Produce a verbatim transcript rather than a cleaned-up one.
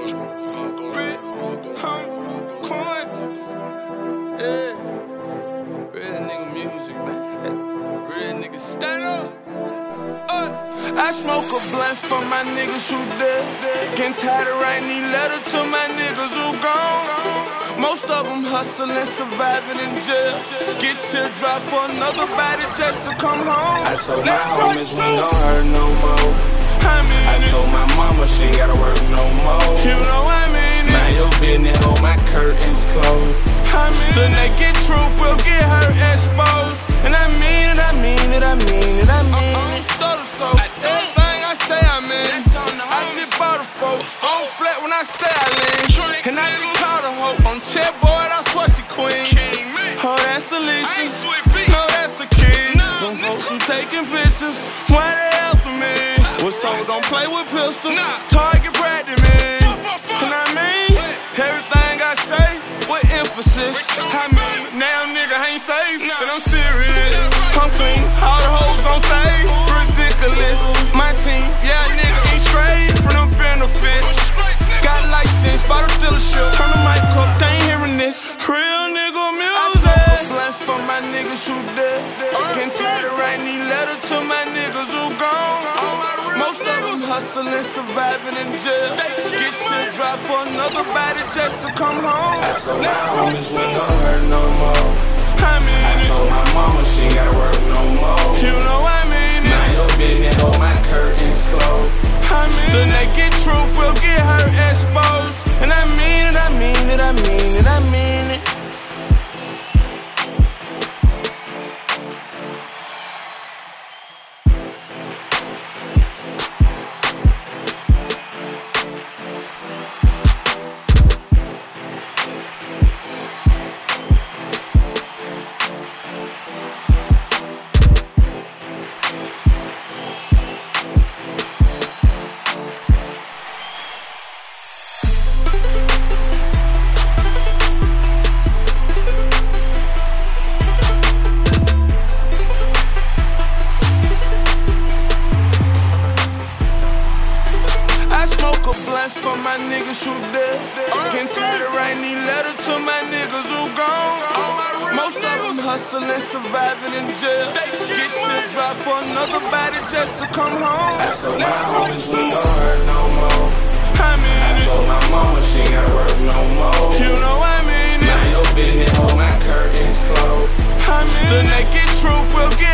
I smoke a blunt for my niggas who dead. Getting tired of writing these letters to my niggas who gone. Most of them hustling, surviving in jail. Get teardrop for another body just to come home. I told my homies we don't hurt no more. I mean I told my mama she ain't gotta work no more. You know I mean it. Mind your business, hold my curtains closed. I mean the naked truth will get her exposed. And I mean it, I mean it, I mean it, I mean it. Stutter so everything I say I mean. I just bought a folk. I'm flat when I say I lean. And I just caught a hoe on chessboard. I swear she queen. Oh, that's Alicia. No, that's a kid. Them folks who taking pictures. Why they after me? Was told don't play with pistols. Target practice me. And I mean everything I say with emphasis. I mean now nigga ain't safe, and I'm serious. I'm clean, all the hoes gon' say ridiculous. My team, yeah nigga ain't straight from them benefits. Got license, bottle still a shit. Turn the mic up, they ain't hearing this. Real nigga music. I smoke a blunt for my niggas who dead. Getting tired of writing these letters to my niggas who gone. Most of them hustling, surviving in jail. Get teardrop for another body just to come home. I told my homies we don't hurt no more. I mean I told my mama she ain't gotta work no more. You know I mean it. Mind your business, hold my curtains closed. I mean the naked truth will get her exposed. And I mean it, I mean it, I mean it, I mean it. Smoke a blunt for my niggas who dead. Getting tired of writing these letters to my niggas who gone. Most of them hustling, surviving in jail. Get teardrop for another body just to come home. I told my homies we don't hurt no more. I mean I told my mama she ain't gotta work no more. You know I mean it. Mind your business, hold my curtains closed. I mean the naked truth will get